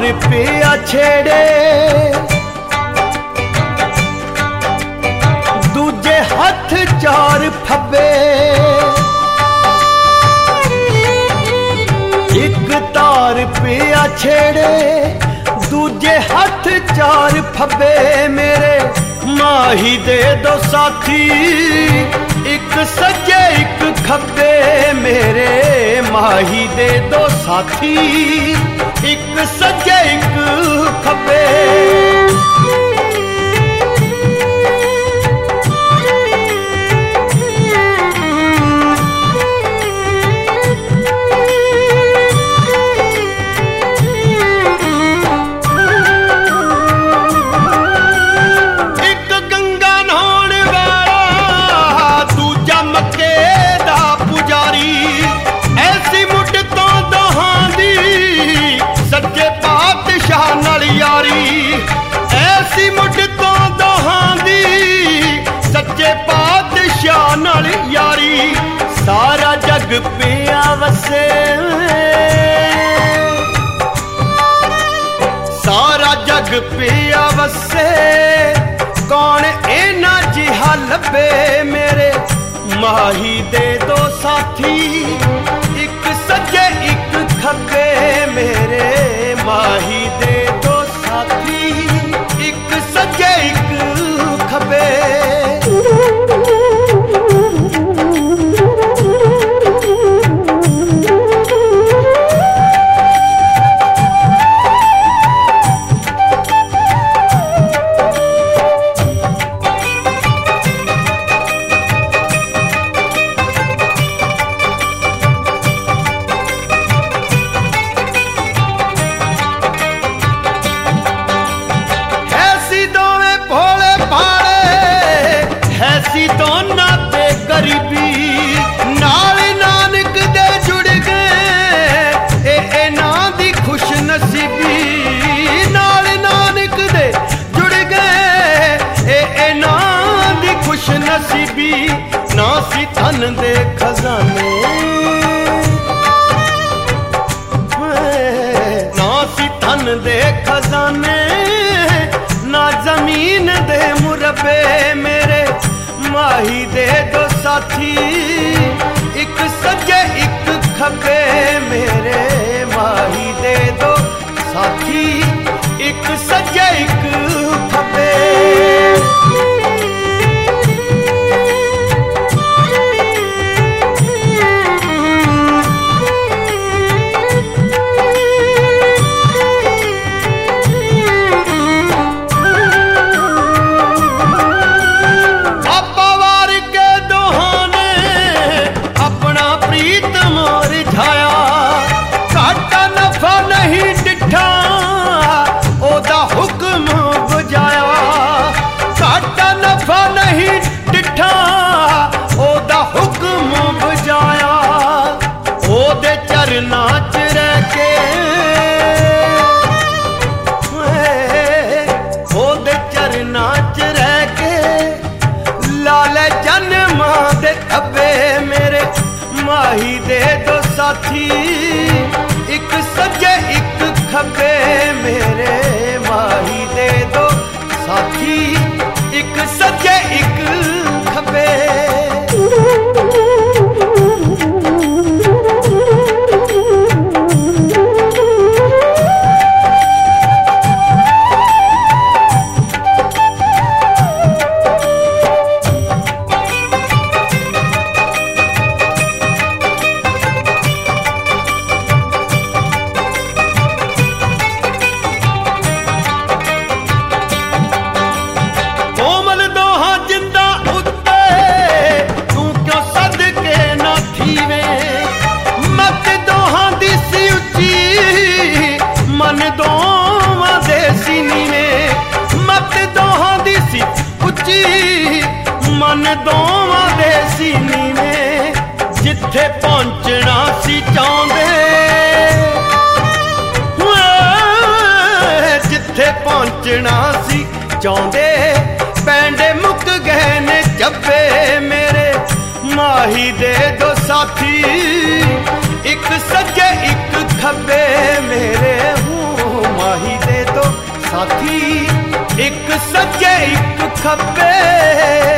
पिया छेड़े, दूजे हथ चार फब्बे, एक तार पिया छेड़े, दूजे हथ चार फब्बे मेरे माही दे दो साथी, एक सज्जे एक खब्बे मेरे माही दे दो साथी, एक सज्जे एक खब्बे। ऐसी मुठ तो दोहां दी सच्चे पातशाह नाल यारी, सारा जग पिया वसे, सारा जग पिया वसे, कौन इना जिहा लभे मेरे माही दे दो साथी, एक सज्जे एक खब्बे मेरे माही दे दो साथी, एक सज्जे एक खब्बे। ऐसी दोना पे गरीबी नाल नानक दे जुड़ गए, ए ना दी खुश नसीबी नाल नानक दे जुड़ गए, ए ना दी खुश नसीबी, ना सी धन दे खजाने, ना सी धन दे खजाने, ना जमीन दे मुरबे मेरे माही दे दो साथी, एक सज्जे एक खब्बे मेरे माही दे दो साथी, एक सज्जे एक खब्बे। नाच रह के ओदे चरना च रह के, लाल जन्मा दे खब्बे मेरे माही दे दो साथी, एक सज्जे एक खब्बे मेरे माही दे दो साथी, एक सज्जे एक खब्बे। मन दोवां दे सीने में जिथे पहुंचना सी चाहंदे, जिथे पहुंचना सी चाहंदे, पैंडे मुक गए ने जब्बे मेरे माही दे दो साथी, एक सज्जे एक खब्बे मेरे माही ਇੱਕ ਸੱਜੇ ਇੱਕ ਖੱਬੇ